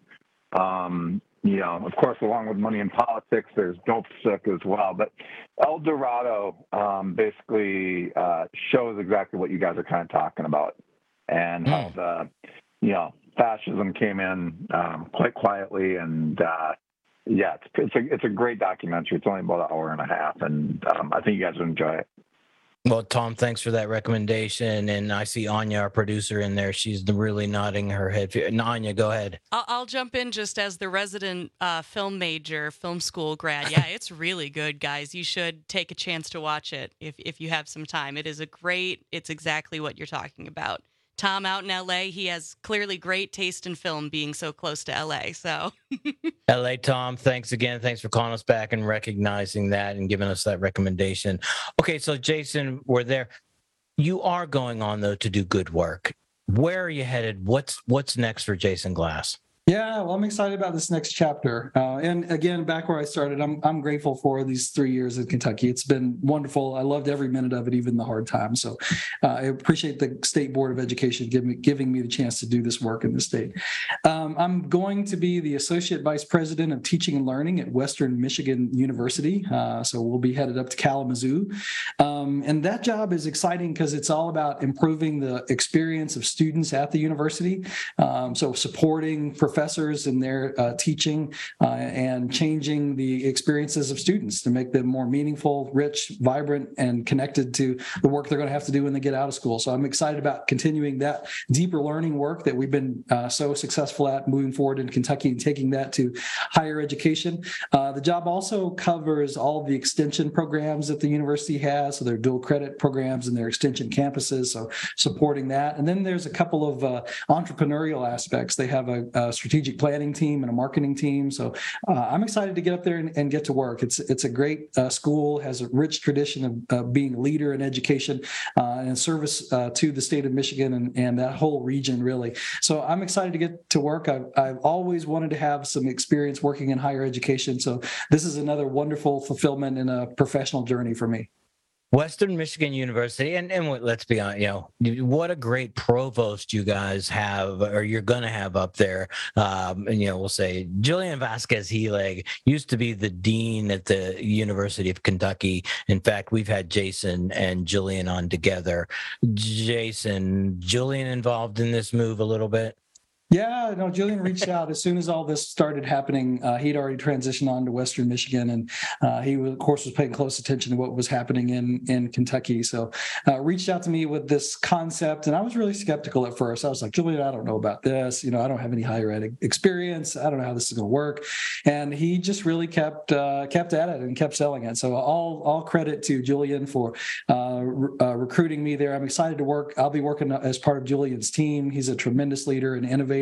Of course, along with Money in Politics, there's Dope Sick as well. But El Dorado basically shows exactly what you guys are kind of talking about, and how fascism came in quite quietly. And it's a great documentary. It's only about an hour and a half, and I think you guys would enjoy it. Well, Tom, thanks for that recommendation. And I see Anya, our producer, in there. She's really nodding her head. Anya, go ahead. I'll jump in just as the resident film school grad. Yeah, it's really good, guys. You should take a chance to watch it if you have some time. It's exactly what you're talking about. Tom out in L.A., he has clearly great taste in film, being so close to L.A., so. L.A. Tom, thanks again. Thanks for calling us back and recognizing that and giving us that recommendation. Okay, so Jason, we're there. You are going on, though, to do good work. Where are you headed? What's next for Jason Glass? Yeah, well, I'm excited about this next chapter. And again, back where I started, I'm grateful for these 3 years in Kentucky. It's been wonderful. I loved every minute of it, even the hard times. So I appreciate the State Board of Education giving me the chance to do this work in the state. I'm going to be the Associate Vice President of Teaching and Learning at Western Michigan University. So we'll be headed up to Kalamazoo. And that job is exciting because it's all about improving the experience of students at the university. So supporting professors in their teaching and changing the experiences of students to make them more meaningful, rich, vibrant, and connected to the work they're going to have to do when they get out of school. So I'm excited about continuing that deeper learning work that we've been so successful at moving forward in Kentucky and taking that to higher education. The job also covers all of the extension programs that the university has, so their dual credit programs and their extension campuses, so supporting that. And then there's a couple of entrepreneurial aspects. They have a strategic planning team and a marketing team. So I'm excited to get up there and get to work. It's a great school, has a rich tradition of being a leader in education and service to the state of Michigan and that whole region, really. So I'm excited to get to work. I've always wanted to have some experience working in higher education. So this is another wonderful fulfillment in a professional journey for me. Western Michigan University, and let's be honest, what a great provost you guys have, or you're going to have up there. And we'll say Jillian Vasquez Helig used to be the dean at the University of Kentucky. In fact, we've had Jason and Jillian on together. Jason, Jillian involved in this move a little bit? Yeah, no, Julian reached out as soon as all this started happening. He'd already transitioned on to Western Michigan, and he, of course, was paying close attention to what was happening in Kentucky. So reached out to me with this concept, and I was really skeptical at first. I was like, Julian, I don't know about this. I don't have any higher ed experience. I don't know how this is going to work. And he just really kept at it and kept selling it. So all credit to Julian for recruiting me there. I'm excited to work. I'll be working as part of Julian's team. He's a tremendous leader and innovator.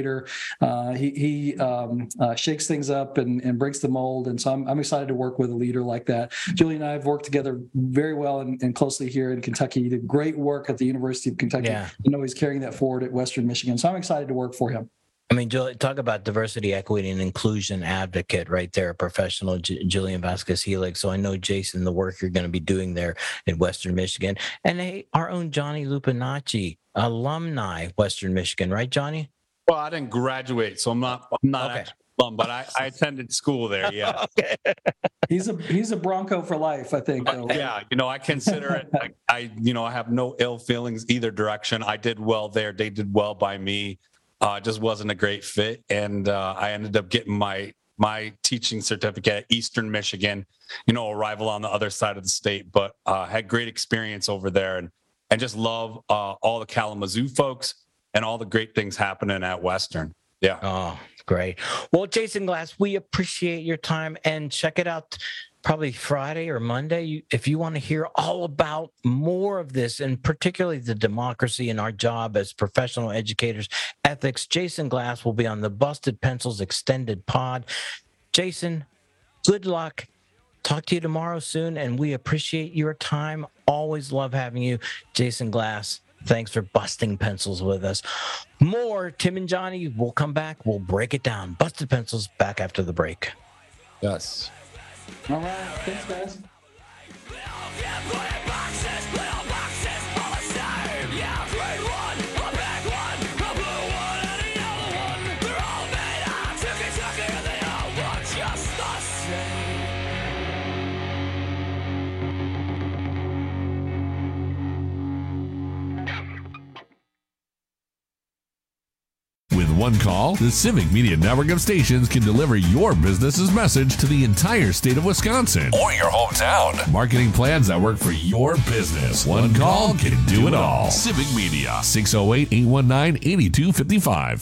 He shakes things up and breaks the mold, and so I'm excited to work with a leader like that. Julie and I have worked together very well and closely here in Kentucky. He did great work at the University of Kentucky. Yeah. I know he's carrying that forward at Western Michigan, so I'm excited to work for him. I mean, talk about diversity, equity, and inclusion advocate right there, professional Jillian Vasquez Helig. So I know, Jason, the work you're going to be doing there in Western Michigan. And hey, our own Johnny Lupinacci, alumni, Western Michigan, right, Johnny? Well, I didn't graduate, so I'm not okay. Actually alum, but I attended school there. Yeah. Okay. He's a Bronco for life, I think. Yeah, I consider it. I have no ill feelings either direction. I did well there. They did well by me. Just wasn't a great fit, and I ended up getting my teaching certificate at Eastern Michigan. A rival on the other side of the state, but had great experience over there, and just love all the Kalamazoo folks. And all the great things happening at Western. Yeah. Oh, great. Well, Jason Glass, we appreciate your time, and check it out probably Friday or Monday if you want to hear all about more of this, and particularly the democracy and our job as professional educators, ethics. Jason Glass will be on the Busted Pencils Extended Pod. Jason, good luck. Talk to you tomorrow soon, and we appreciate your time. Always love having you, Jason Glass. Thanks for busting pencils with us. More Tim and Johnny will come back. We'll break it down. Busted Pencils back after the break. Yes. All right. Thanks, guys. With one call, the Civic Media Network of stations can deliver your business's message to the entire state of Wisconsin or your hometown. Marketing plans that work for your business. One call can do it all. Civic Media. 608-819-8255.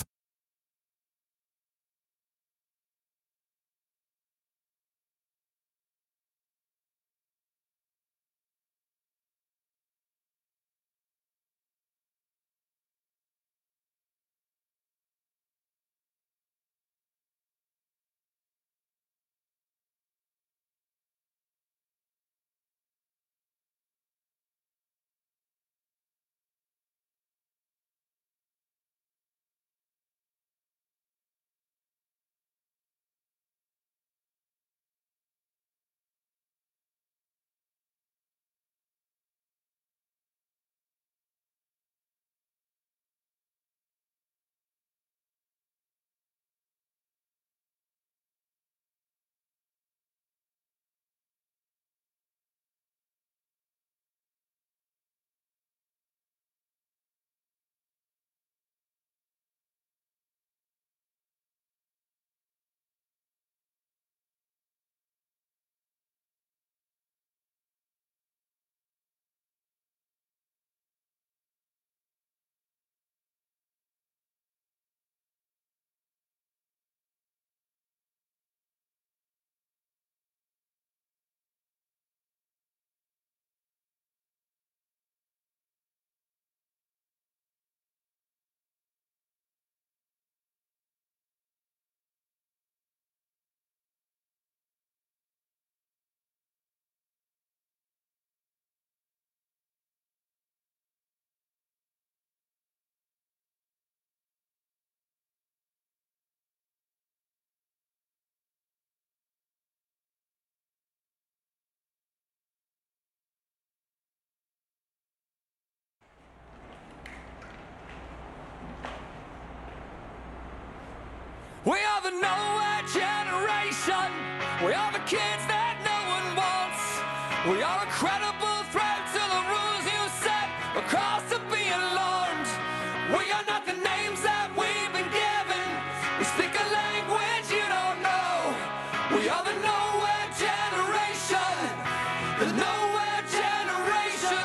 We are the nowhere generation. We are the kids that no one wants. We are a credible threat to the rules you set. A cause to be alarmed. We are not the names that we've been given. We speak a language you don't know. We are the nowhere generation. The nowhere generation.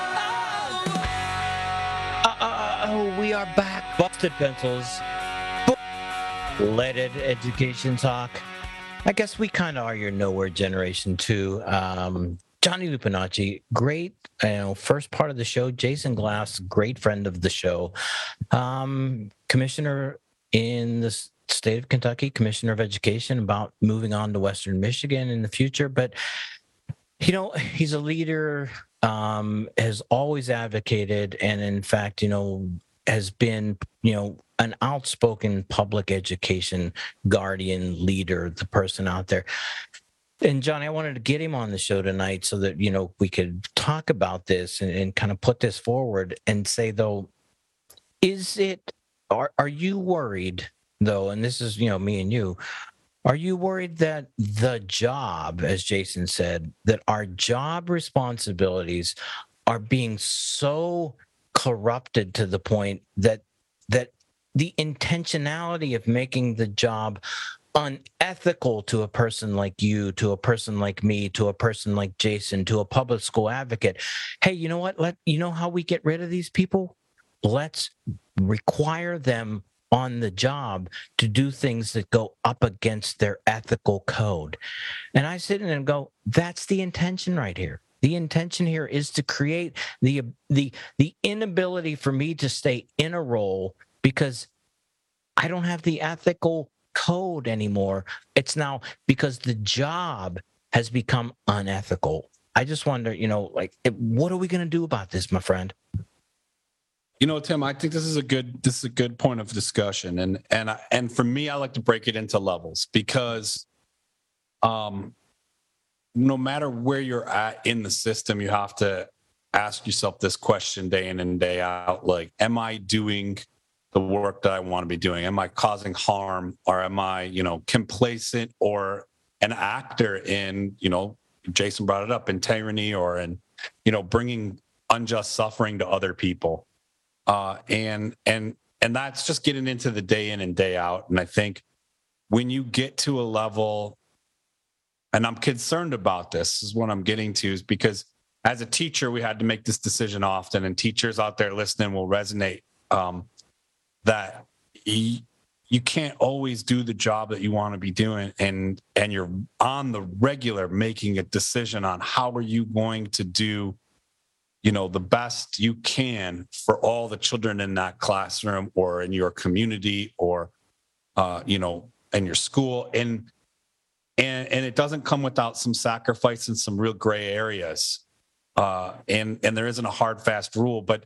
We are back. Busted Pencils. Leaded Education Talk. I guess we kind of are your nowhere generation too. Johnny Lupinacci, great, first part of the show. Jason Glass, great friend of the show. Commissioner in the state of Kentucky, Commissioner of Education, about moving on to Western Michigan in the future. But, he's a leader, has always advocated, and in fact, has been, an outspoken public education guardian leader, the person out there. And Johnny, I wanted to get him on the show tonight so that, we could talk about this and kind of put this forward and say, though, are you worried, though, and this is, me and you, are you worried that the job, as Jason said, that our job responsibilities are being so corrupted to the point that the intentionality of making the job unethical to a person like you, to a person like me, to a person like Jason, to a public school advocate? Hey, you know what? You know how we get rid of these people? Let's require them on the job to do things that go up against their ethical code. And I sit in and go, that's the intention right here. The intention here is to create the inability for me to stay in a role because I don't have the ethical code anymore. It's now because the job has become unethical. I just wonder, what are we going to do about this, my friend? Tim, I think this is a good point of discussion, and for me, I like to break it into levels because, no matter where you're at in the system, you have to ask yourself this question day in and day out: like, am I doing the work that I want to be doing? Am I causing harm, or am I, complacent or an actor in, Jason brought it up, in tyranny or in, bringing unjust suffering to other people? And that's just getting into the day in and day out. And I think when you get to a level, and I'm concerned about this, is what I'm getting to, is because as a teacher, we had to make this decision often, and teachers out there listening will resonate, that you can't always do the job that you want to be doing, and you're on the regular making a decision on how are you going to do the best you can for all the children in that classroom or in your community or in your school, and it doesn't come without some sacrifice and some real gray areas, and there isn't a hard fast rule, but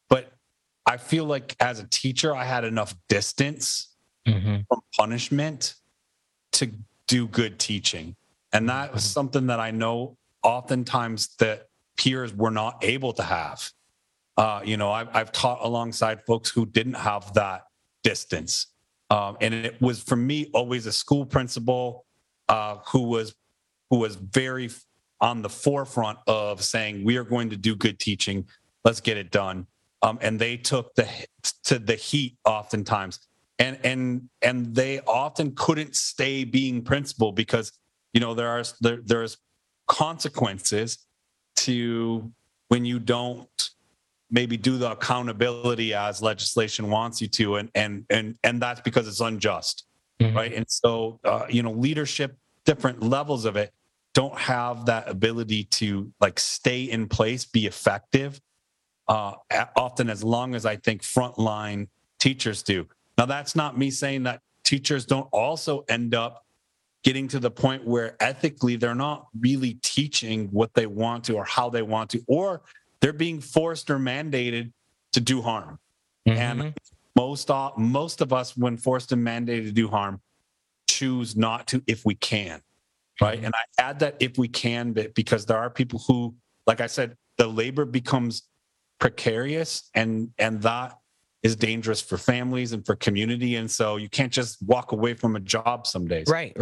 I feel like as a teacher, I had enough distance from punishment to do good teaching. And that was something that I know oftentimes that peers were not able to have. I've taught alongside folks who didn't have that distance. And it was, for me, always a school principal who was very on the forefront of saying, we are going to do good teaching. Let's get it done. And they took the heat oftentimes, and they often couldn't stay being principal because there's consequences to when you don't maybe do the accountability as legislation wants you to, and that's because it's unjust, right? And so leadership, different levels of it, don't have that ability to stay in place, be effective. Often as long as I think frontline teachers do. Now, that's not me saying that teachers don't also end up getting to the point where ethically they're not really teaching what they want to or how they want to, or they're being forced or mandated to do harm. And most of us, when forced and mandated to do harm, choose not to if we can, right? And I add that if we can bit because there are people who, like I said, the labor becomes precarious, and that is dangerous for families and for community. And so you can't just walk away from a job some days. Right.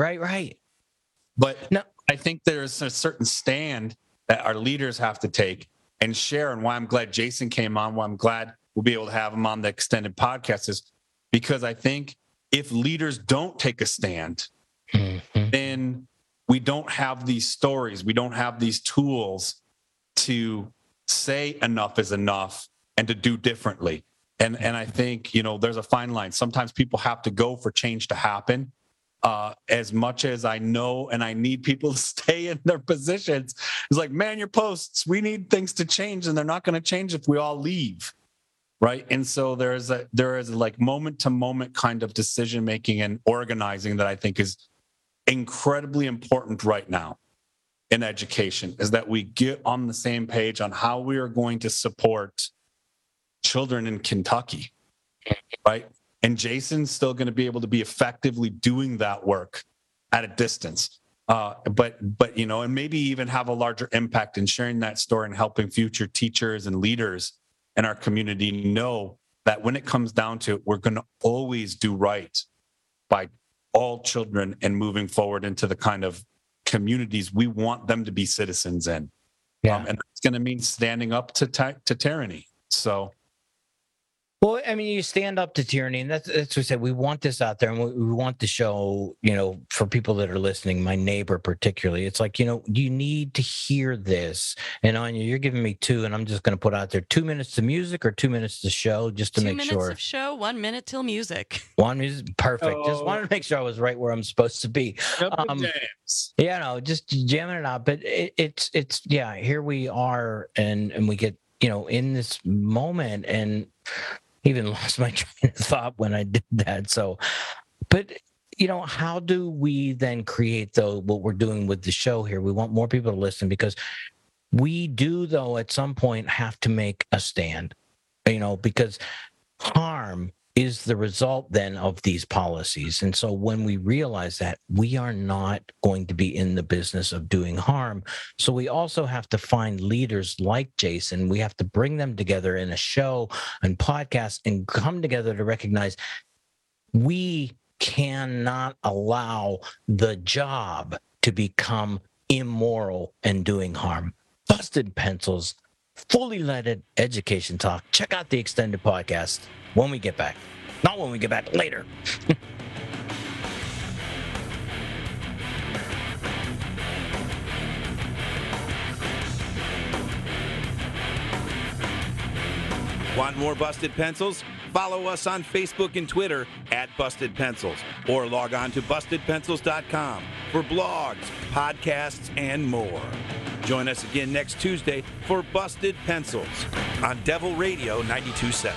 But no, I think there's a certain stand that our leaders have to take and share. And why I'm glad Jason came on, why I'm glad we'll be able to have him on the extended podcast is because I think if leaders don't take a stand, then we don't have these stories, we don't have these tools to say enough is enough and to do differently. And I think, there's a fine line. Sometimes people have to go for change to happen. As much as I know and I need people to stay in their positions, it's like, man, your posts, we need things to change, and they're not going to change if we all leave. Right. And so there is like moment to moment kind of decision making and organizing that I think is incredibly important right now in education, is that we get on the same page on how we are going to support children in Kentucky. Right. And Jason's still going to be able to be effectively doing that work at a distance. But and maybe even have a larger impact in sharing that story and helping future teachers and leaders in our community know that when it comes down to it, we're going to always do right by all children and moving forward into the kind of communities we want them to be citizens in. And it's going to mean standing up to tyranny. So. Well, I mean, you stand up to tyranny, and that's what we said. We want this out there, and we want to show, for people that are listening, my neighbor particularly, it's like, you need to hear this. And Anya, you're giving me 2, and I'm just going to put out there 2 minutes to music or 2 minutes to show, just to make sure. 2 minutes of show, 1 minute till music. 1 minute, perfect. Just wanted to make sure I was right where I'm supposed to be. Just jamming it out. But it's here we are, and we get, in this moment, and even lost my train of thought when I did that. So, but how do we then create what we're doing with the show here? We want more people to listen, because we do, though, at some point have to make a stand, because harm is the result then of these policies. And so when we realize that, we are not going to be in the business of doing harm. So we also have to find leaders like Jason. We have to bring them together in a show and podcast and come together to recognize we cannot allow the job to become immoral and doing harm. Busted Pencils, fully leaded education talk. Check out the extended podcast when we get back. Not when we get back, later. Want more Busted Pencils? Follow us on Facebook and Twitter at Busted Pencils, or log on to bustedpencils.com for blogs, podcasts, and more. Join us again next Tuesday for Busted Pencils on Devil Radio 92.7.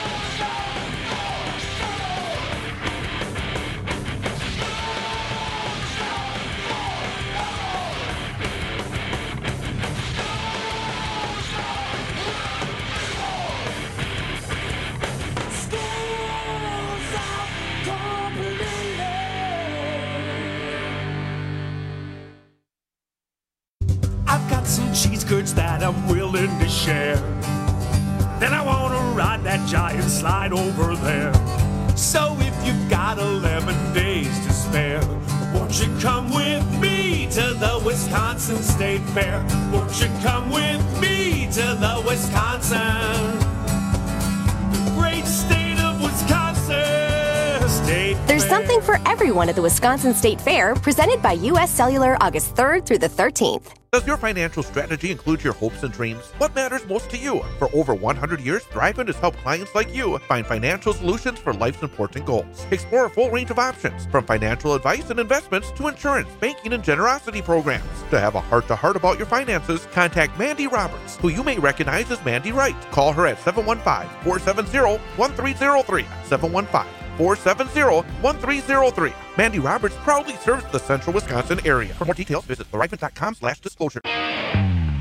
Cheese curds that I'm willing to share. Then I want to ride that giant slide over there. So if you've got 11 days to spare, won't you come with me to the Wisconsin State Fair? Won't you come with me to the Wisconsin, the great state of Wisconsin State Fair? There's something for everyone at the Wisconsin State Fair, presented by U.S. Cellular August 3rd through the 13th. Does your financial strategy include your hopes and dreams? What matters most to you? For over 100 years, Thriven has helped clients like you find financial solutions for life's important goals. Explore a full range of options, from financial advice and investments to insurance, banking, and generosity programs. To have a heart-to-heart about your finances, contact Mandy Roberts, who you may recognize as Mandy Wright. Call her at 715-470-1303. 715-470-1303. Mandy Roberts proudly serves the central Wisconsin area. For more details, visit thriven.com/disclosure.